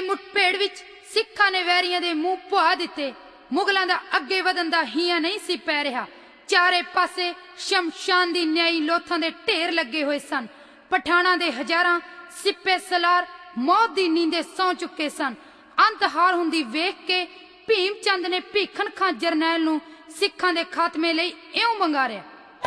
मुठभेड़ विच सिखां ने वैरियां दे मूंह पुआ दिते। मुगलां दा अगे वधन दा हियां नहीं सी पै रहा। चारे पासे शमशान दी न्याई लोथां दे ढेर लगे हुए सन। पठाणां दे हजारां सिपे सलार मौत दी नींदे सौ चुके सन। अंत हार हुंदी वेख के भीम चंद ने भीखन खां जरनैल नूं सिखां दे खात्मे लई इउं मंगारिया।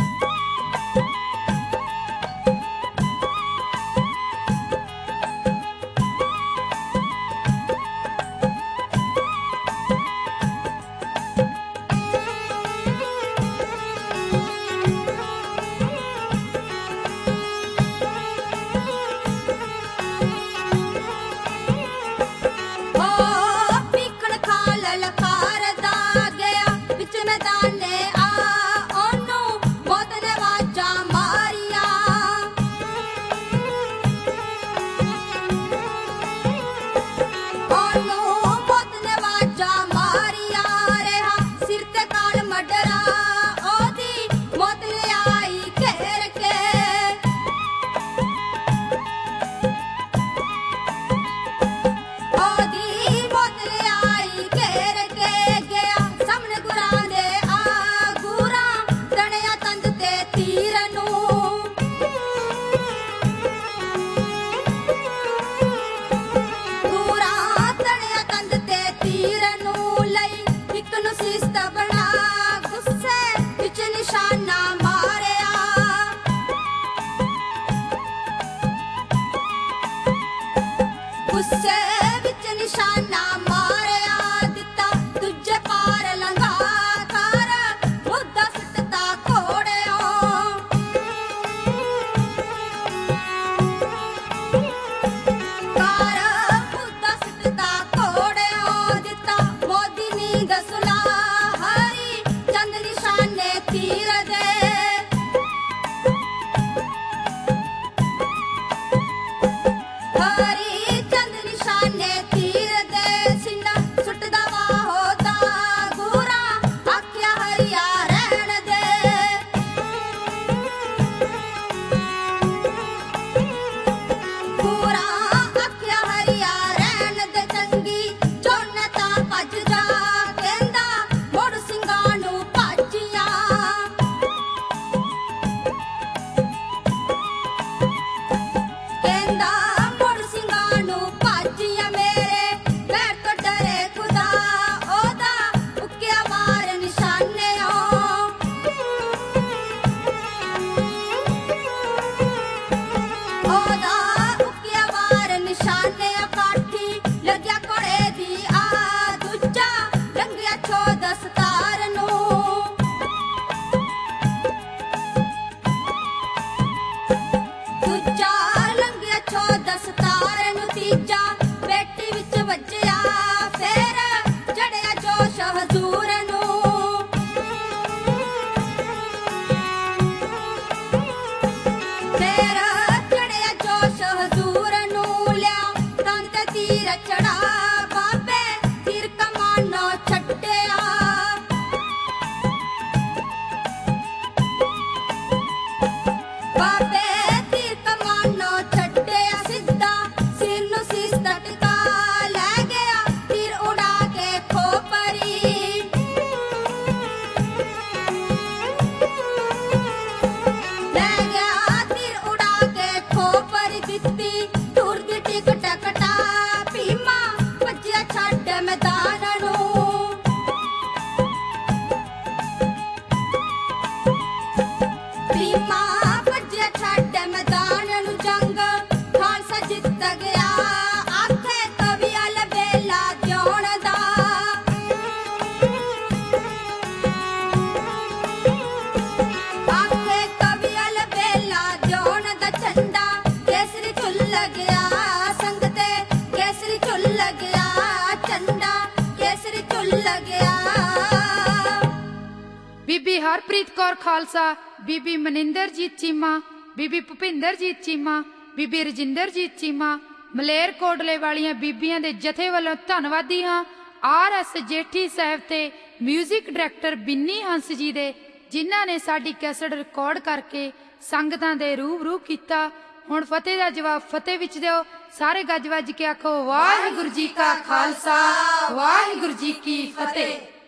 बीबी हरप्रीत कौर खालसा, बीबी मनिंदरजीत चीमा, बीबी भुपिंदरजीत चीमा, बीबी रजिंदरजीत चीमा, मलेरकोटले वालियां बीबियां दे जथे वालों धन्नवादी हाँ। RS जेठी साहब ते म्यूजिक डायरैक्टर बिन्नी हंस जी दे, जिन्हां ने साडी कैसेट रिकॉर्ड करके संगतां दे रूबरू कीता। ਹੁਣ ਫਤਿਹ ਦਾ ਜਵਾਬ ਫਤਿਹ ਵਿੱਚ ਦਿਓ। ਸਾਰੇ ਗੱਜ ਵੱਜ ਕੇ ਆਖੋ ਵਾਹਿਗੁਰੂ ਜੀ ਕਾ ਖਾਲਸਾ ਵਾਹਿਗੁਰੂ ਜੀ ਕੀ ਫਤਿਹ।